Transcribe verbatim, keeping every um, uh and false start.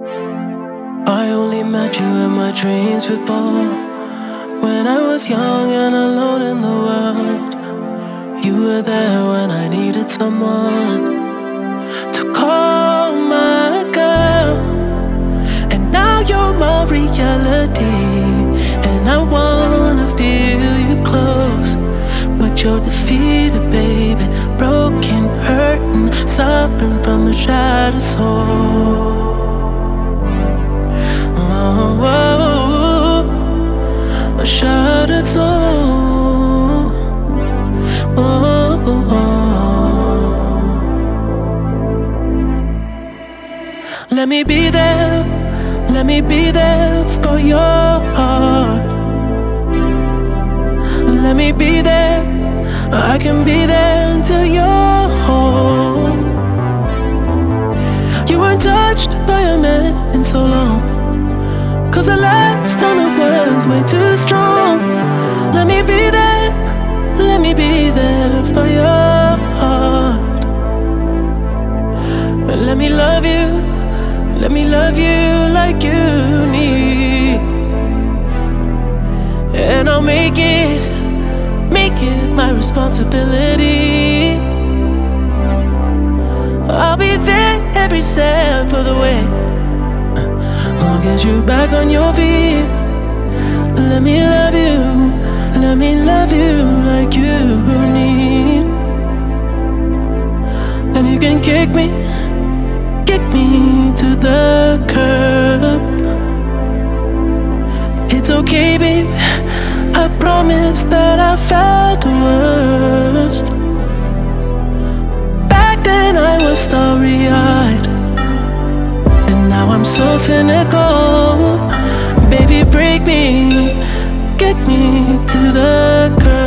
I only met you in my dreams before, when I was young and alone in the world. You were there when I needed someone to call my girl. And now you're my reality, and I wanna feel you close. But you're defeated, baby, broken, hurting, suffering from a shattered soul. Oh, oh, oh, a shattered soul. Oh, oh, oh. Let me be there, let me be there for your heart. Let me be there, I can be there until you're home. You weren't touched by a man in so long, 'cause the last time it was way too strong. Let me be there, let me be there for your heart. Let me love you, let me love you like you need. And I'll make it, make it my responsibility. I'll be there every step of the way. I'll get you back on your feet. Let me love you, let me love you like you need. And you can kick me, kick me to the curb. It's okay, babe, I promise that I felt the worst. Back then I was starry-eyed, and now I'm so cynical. Baby, break me, get me to the curb.